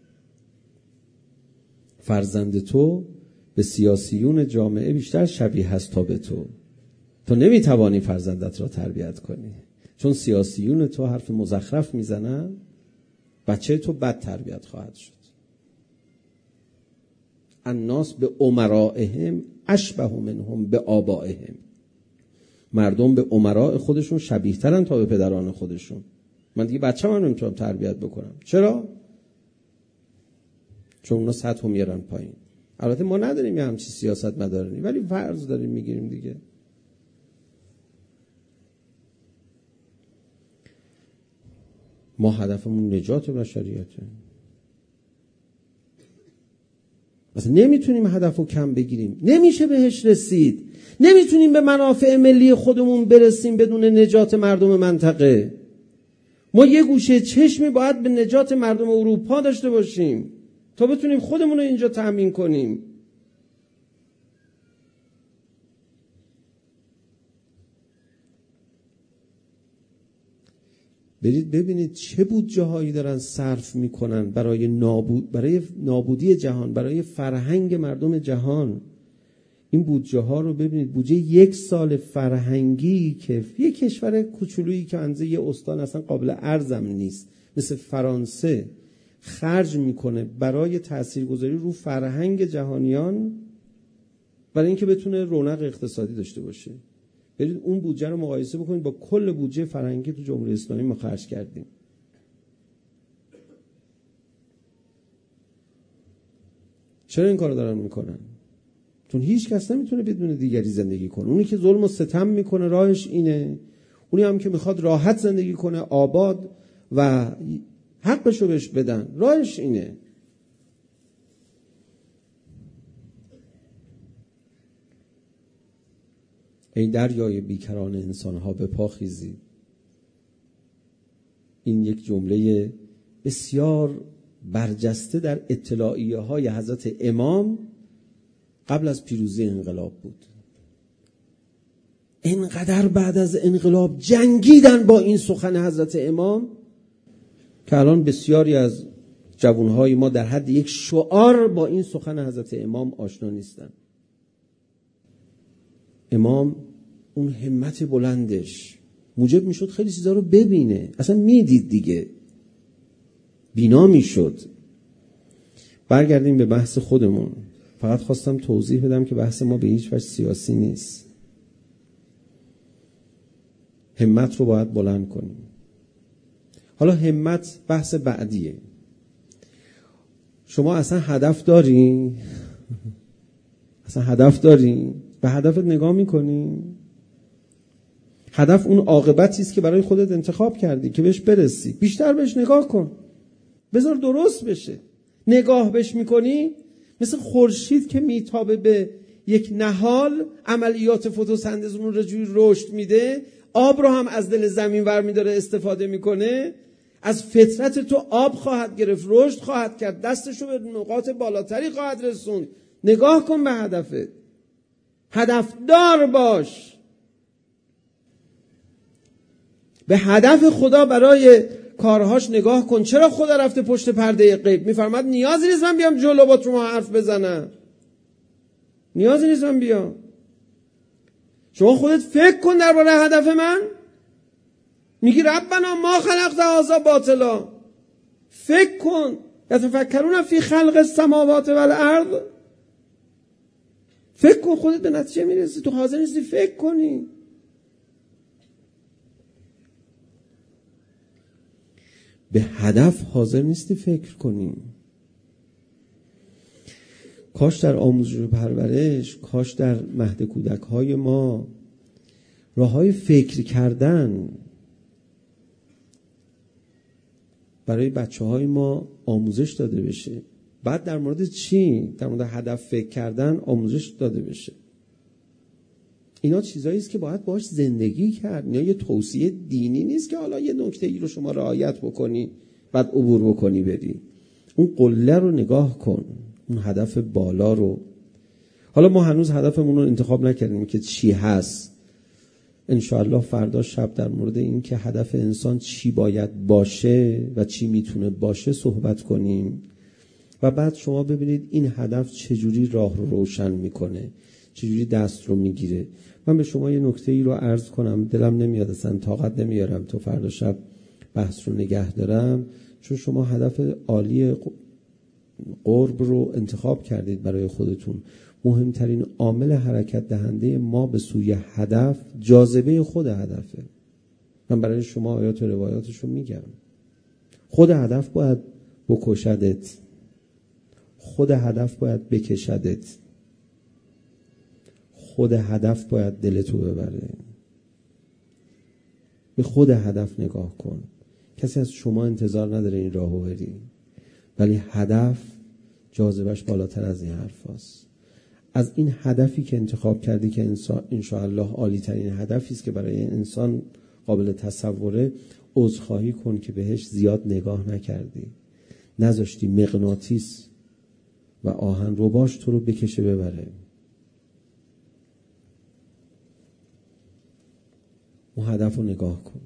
فرزند تو به سیاسیون جامعه بیشتر شبیه هست تا به تو. تو نمیتوانی فرزندت را تربیت کنی چون سیاسیون تو حرف مزخرف میزنن، بچه تو بد تربیت خواهد شد. الناس به امرائهم اشبه منهم به آبائهم. مردم به امراء خودشون شبیه ترن تا به پدران خودشون. من دیگه بچه من نمیتونم تربیت بکنم. چرا؟ چون اونا سطح میارن پایین. البته ما نداریم یه همچی سیاست مدارنی، ولی فرض داریم میگیریم دیگه. ما هدفمون نجات بشریته. مثلا نمیتونیم هدفو کم بگیریم، نمیشه بهش رسید. نمیتونیم به منافع ملی خودمون برسیم بدون نجات مردم منطقه. ما یه گوشه چشمی باید به نجات مردم اروپا داشته باشیم تا بتونیم خودمون رو اینجا تامین کنیم. برید ببینید چه بودجه هایی دارن صرف میکنن برای نابود برای نابودی جهان، برای فرهنگ مردم جهان. این بودجه ها رو ببینید، بودجه یک سال فرهنگی که یه کشور کوچولویی که اندازه یه استان اصلا قابل ارزم نیست مثل فرانسه خرج میکنه برای تاثیرگذاری رو فرهنگ جهانیان، برای اینکه بتونه رونق اقتصادی داشته باشه. برید اون بودجه رو مقایسه بکنید با کل بودجه فرهنگی تو جمهوری اسلامی ما خرج کردیم. چرا این کارو دارن میکنن؟ چون هیچ کس نمیتونه بدون دیگری زندگی کنه. اونی که ظلم و ستم میکنه راهش اینه، اونی هم که میخواد راحت زندگی کنه، آباد و حقشو بهش بدن، راهش اینه. ای دریای بیکران انسانها به پا خیزید. این یک جمله بسیار برجسته در اطلاعیه های حضرت امام قبل از پیروزی انقلاب بود. اینقدر بعد از انقلاب جنگیدن با این سخن حضرت امام که الان بسیاری از جوانهای ما در حد یک شعار با این سخن حضرت امام آشنا نیستن. امام اون همت بلندش موجب میشد خیلی چیزا رو ببینه، اصلا میدید دیگه، بینا میشد. برگردیم به بحث خودمون. فقط خواستم توضیح بدم که بحث ما به هیچ وجه سیاسی نیست. همت رو باید بلند کنیم. حالا همت بحث بعدیه. شما اصلا هدف داری؟ اصلا هدف داری؟ به هدفت نگاه میکنی؟ هدف اون عاقبتی است که برای خودت انتخاب کردی که بهش برسی. بیشتر بهش نگاه کن، بذار درست بشه. نگاه بهش میکنی مثل خورشید که میتابه به یک نهال، عملیات فتوسنتز اون رو جوری رشد میده، آب رو هم از دل زمین ور میداره استفاده میکنه. از فطرت تو آب خواهد گرفت، رشد خواهد کرد، دستش رو به نقاط بالاتری خواهد رسوند. نگاه کن به هدفت، هدفدار باش. به هدف خدا برای کارهاش نگاه کن. چرا خدا رفته پشت پرده غیب؟ میفرماد نیازی نیست من بیام جلو با شما حرف بزنم، نیازی نیست من بیام. شما خودت فکر کن درباره هدف من. میگی ربنا ما خلقت هذا باطلا. فکر کن. یتفکرون فی خلق السماوات والارض. فکر کن، خودت به نتیجه میرسی. تو حاضر نیستی فکر کنی. به هدف حاضر نیستی فکر کنی. کاش در آموزش و پرورش، کاش در مهد کودک های ما راه های فکر کردن برای بچه های ما آموزش داده بشه. بعد در مورد چی؟ در مورد هدف فکر کردن آموزش داده بشه. اینا چیزایی است که باید باهاش زندگی کرد. اینا یه توصیه دینی نیست که حالا یه نکته ای رو شما رعایت بکنی بعد عبور بکنی بری. اون قله رو نگاه کن، اون هدف بالا رو. حالا ما هنوز هدفمون رو انتخاب نکردیم که چی هست. انشاءالله فردا شب در مورد این که هدف انسان چی باید باشه و چی میتونه باشه صحبت کنیم و بعد شما ببینید این هدف چجوری راه رو روشن میکنه، چجوری دست رو میگیره. من به شما یه نکته ای رو عرض کنم، دلم نمیاد اصلا، طاقت نمیارم تو فردا شب بحث رو نگه دارم، چون شما هدف عالی قرب رو انتخاب کردید برای خودتون. مهمترین عامل حرکت دهنده ما به سوی هدف جاذبه خود هدفه. من برای شما آیات و روایاتش رو میگم. خود هدف باید بکشدت، خود هدف باید بکشدت، خود هدف باید دلتو ببره. به خود هدف نگاه کن. کسی از شما انتظار نداره این راهو بری، ولی هدف جاذبهش بالاتر از این حرف هست. از این هدفی که انتخاب کردی که انشاءالله عالی ترین هدفی است که برای انسان قابل تصوره، عذرخواهی کن که بهش زیاد نگاه نکردی، نذاشتی مغناطیس و آهن رباش تو رو بکشه ببره. اون هدف رو نگاه کن.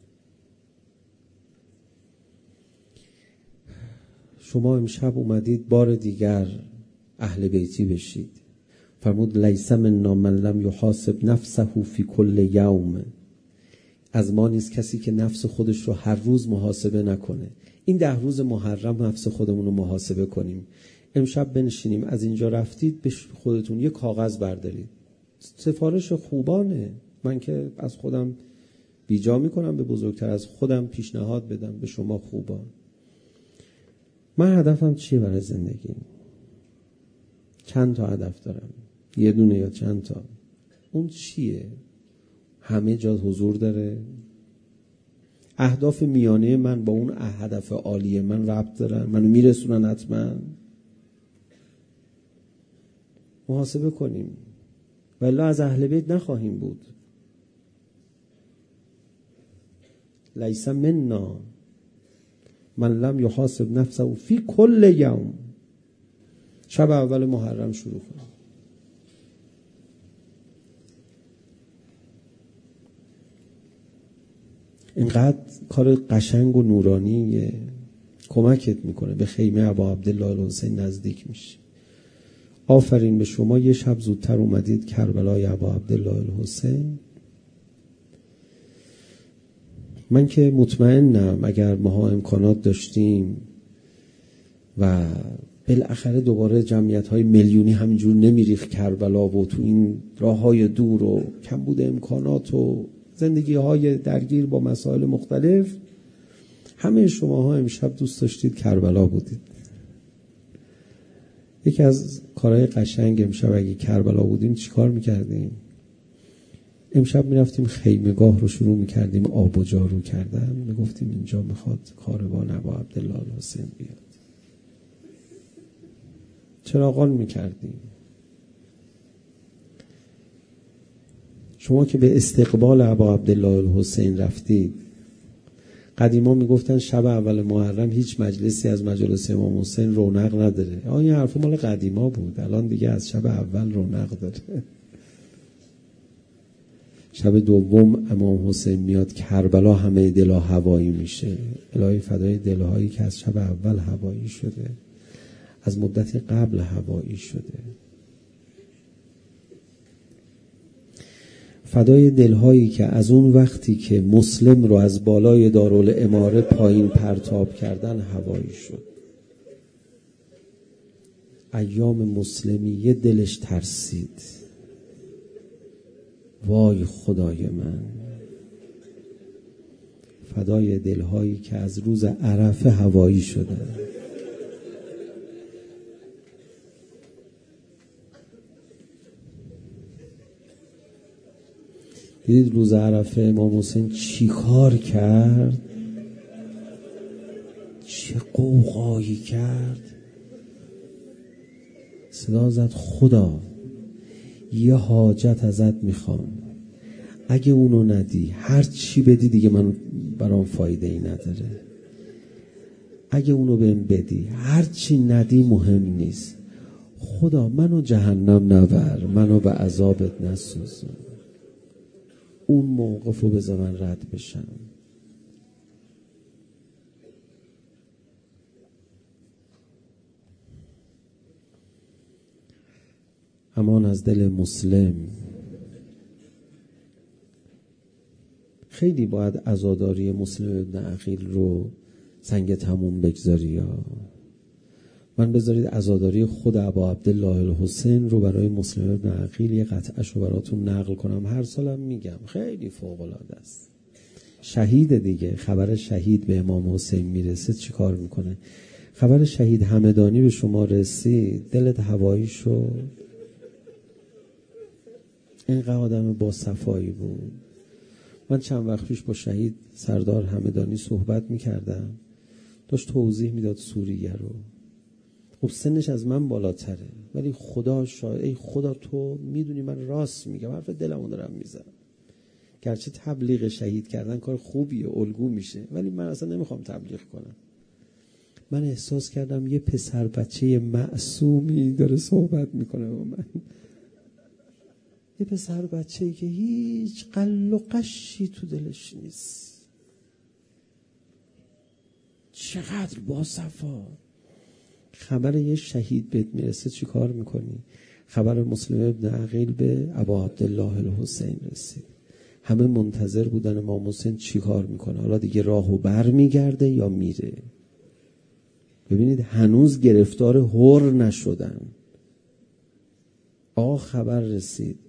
شما امشب اومدید بار دیگر اهل بیتی بشید. فرمود لیس منا من لم یحاسب نفسه فی کل یوم. از ما نیست کسی که نفس خودش رو هر روز محاسبه نکنه. این ده روز محرم نفس خودمون رو محاسبه کنیم. امشب بنشینیم، از اینجا رفتید به خودتون یه کاغذ بردارید. سفارش خوبانه، من که از خودم بیجا میکنم، به بزرگتر از خودم پیشنهاد بدم به شما خوبان. من هدفم چیه برای زندگی؟ چند تا هدف دارم، یه دونه یا چند تا؟ اون چیه؟ همه جا حضور داره؟ اهداف میانه من با اون هدف عالی من ربط دارن؟ منو میرسونن حتما؟ محاسبه کنیم، ولی از اهل بیت نخواهیم بود. لیس منا من لم یحاسب نفسه فی کل یوم. شب اول محرم شروع کن. اینقدر کار قشنگ و نورانیه، کمکت میکنه به خیمه ابا عبدالله الحسین نزدیک میشی. آفرین به شما، یه شب زودتر اومدید کربلای ابا عبدالله الحسین. من که مطمئنم اگر ماها امکانات داشتیم و بالاخره دوباره جمعیت های میلیونی همینجور نمیریخت کربلا و تو این راه های دور و کم بوده امکانات و زندگی های درگیر با مسائل مختلف، همه شماها امشب دوست داشتید کربلا بودید. یکی از کارهای قشنگ امشب اگه کربلا بودیم چی کار میکردیم؟ امشب میرفتیم خیمگاه رو شروع میکردیم آب و جارو کردن، میگفتیم اینجا میخواد کاروان ابا عبدالله الحسین بیاد. چراغان میکردیم. شما که به استقبال ابا عبدالله الحسین رفتید، قدیما میگفتن شب اول محرم هیچ مجلسی از مجالس امام حسین رونق نداره. آه این حرف مال قدیما بود، الان دیگه از شب اول رونق داره. شب دوم امام حسین میاد کربلا، همه دلها هوایی میشه. الهی فدای دلهایی که از شب اول هوایی شده، از مدت قبل هوایی شده. فدای دلهایی که از اون وقتی که مسلم رو از بالای دارالاماره پایین پرتاب کردن هوایی شد. ایام مسلمیه دلش ترسید، وای خدای من. فدای دلهایی که از روز عرفه هوایی شدن. دیدید روز عرفه امام حسین چی کار کرد؟ چه قوقایی کرد؟ صدا زد خدا یه حاجت ازت میخوام، اگه اونو ندی هر چی بدی دیگه من برام فایده ای نداره. اگه اونو بهم بدی هر چی ندی مهم نیست. خدا منو جهنم نبر، منو به عذابت نسوزون. اون موقفو بذار من رد بشم. امان از دل مسلم. خیلی باید عزاداری مسلم ابن عقیل رو سنگ تموم بگذاری. یا من بذارید عزاداری خود ابا عبدالله الحسین رو برای مسلم ابن عقیل یه قطعش رو براتون نقل کنم. هر سالم میگم، خیلی فوق العاده است. شهید دیگه، خبر شهید به امام حسین میرسه چی کار میکنه؟ خبر شهید همدانی به شما رسید، دلت هوایی شد. اینقدر آدم با صفایی بود. من چند وقت پیش با شهید سردار همدانی صحبت میکردم، داشت توضیح میداد سوریه رو. خب سنش از من بالاتره، ولی خدا شاید، ای خدا تو میدونی من راست میگم، حرف دلمو دارم میزنم. گرچه تبلیغ شهید کردن کار خوبیه، الگو میشه، ولی من اصلا نمیخوام تبلیغ کنم. من احساس کردم یه پسر بچه معصومی داره صحبت میکنه با من. یه پسر بچه‌ای که هیچ قل و قشی تو دلش نیست. چقدر با صفا. خبر یه شهید بهت میرسه چی کار میکنی؟ خبر مسلم ابن عقیل به ابا عبدالله الحسین رسید. همه منتظر بودن امام حسین چی کار میکنه. حالا دیگه راهو بر میگرده یا میره. ببینید هنوز گرفتار هور نشدن. آقا خبر رسید،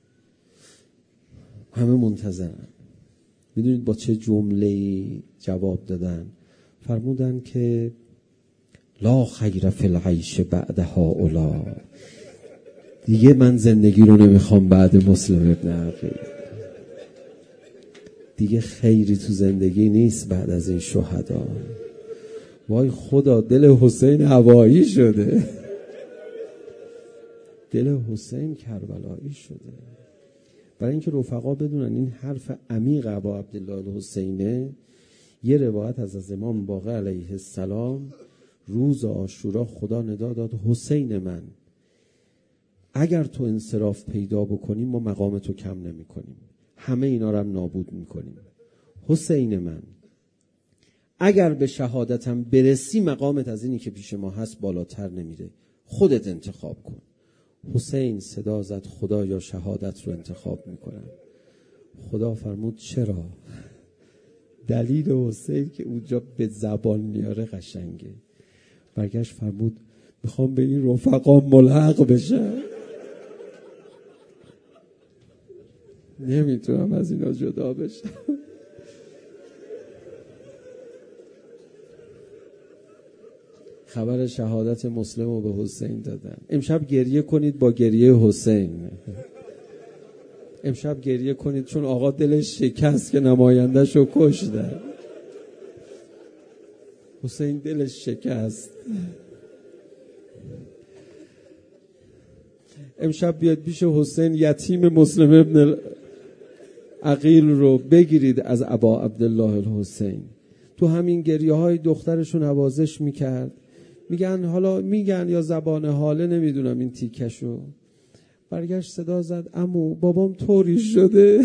همه منتظرن. میدونید با چه جمله‌ای جواب دادن؟ فرمودن که لا خیر فی العیش بعد هؤلاء. دیگه من زندگی رو نمیخوام بعد مسلم ابن عقیل. دیگه خیری تو زندگی نیست بعد از این شهدا. وای خدا دل حسین هوایی شده. دل حسین کربلایی شده. برای اینکه رفقا بدونن این حرف عمیق ابا عبدالله الحسینه. یه روایت از از امام باقر علیه السلام روز عاشورا خدا ندا داد حسین من، اگر تو انصراف پیدا بکنیم ما مقام تو کم نمی کنیم، همه اینا رو هم نابود می کنیم. حسین من اگر به شهادتم برسی مقامت از اینی که پیش ما هست بالاتر نمیره، خودت انتخاب کن. حسین صدا زد خدا یا شهادت رو انتخاب میکنم. خدا فرمود چرا؟ دلیل حسین که اونجا به زبان میاره قشنگه. برگشت فرمود میخوام به این رفقا ملحق بشم، نمیتونم از اینا جدا بشم. خبر شهادت مسلم رو به حسین دادن. امشب گریه کنید با گریه حسین. امشب گریه کنید چون آقا دلش شکست که نمایندش رو کشتن. حسین دلش شکست. امشب بیاد پیش حسین یتیم مسلم ابن عقیل رو بگیرید از ابا عبدالله الحسین. تو همین گریه های دخترشون نوازش میکرد. میگن حالا میگن یا زبان حاله نمیدونم این تیکشو، برگشت صدا زد عمو بابام طوری شده.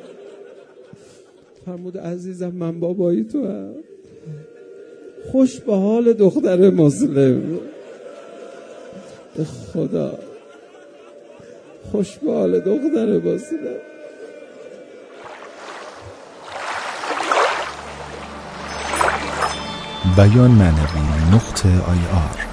فرمود عزیزم من بابایی تو هم. خوش به حال دختر مسلم. به خدا خوش به حال دختر مسلم. بیان معنوی نقطه آی آر